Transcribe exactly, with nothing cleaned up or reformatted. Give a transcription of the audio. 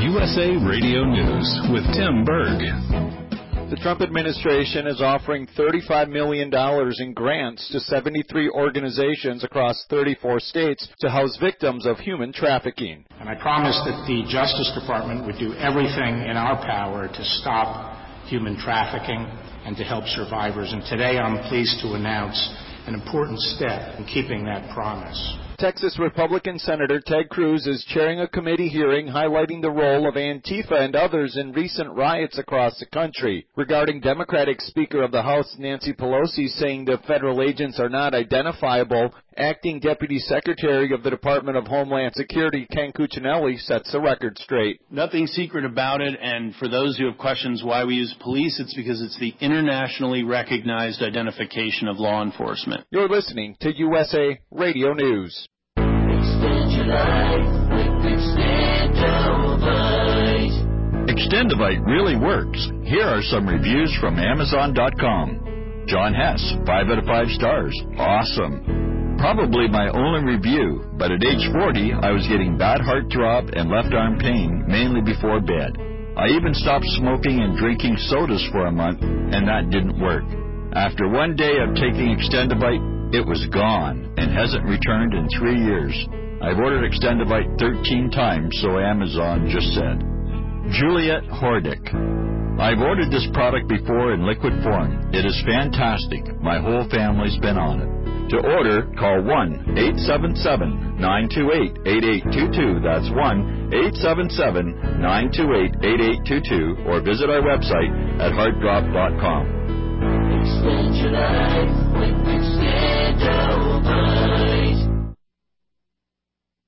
U S A Radio News with Tim Berg. The Trump administration is offering thirty-five million dollars in grants to seventy-three organizations across thirty-four states to house victims of human trafficking. And I promised that the Justice Department would do everything in our power to stop human trafficking and to help survivors. And today I'm pleased to announce an important step in keeping that promise. Texas Republican Senator Ted Cruz is chairing a committee hearing highlighting the role of Antifa and others in recent riots across the country. Regarding Democratic Speaker of the House Nancy Pelosi saying the federal agents are not identifiable, Acting Deputy Secretary of the Department of Homeland Security Ken Cuccinelli sets the record straight. Nothing secret about it, and for those who have questions why we use police, it's because it's the internationally recognized identification of law enforcement. You're listening to U S A Radio News. Extend your life with Extendovite. Extendovite really works. Here are some reviews from Amazon dot com. John Hess, five out of five stars. Awesome. Probably my only review, but at age forty, I was getting bad heart throb and left arm pain, mainly before bed. I even stopped smoking and drinking sodas for a month, and that didn't work. After one day of taking Extendovite, it was gone and hasn't returned in three years. I've ordered Extendovite thirteen times, so Amazon just said. Juliet Hordick. I've ordered this product before in liquid form. It is fantastic. My whole family's been on it. To order, call one eight seven seven, nine two eight, eight eight two two. That's one eight seven seven, nine two eight, eight eight two two, or visit our website at heartdrop dot com. Extend your life with Extendovite.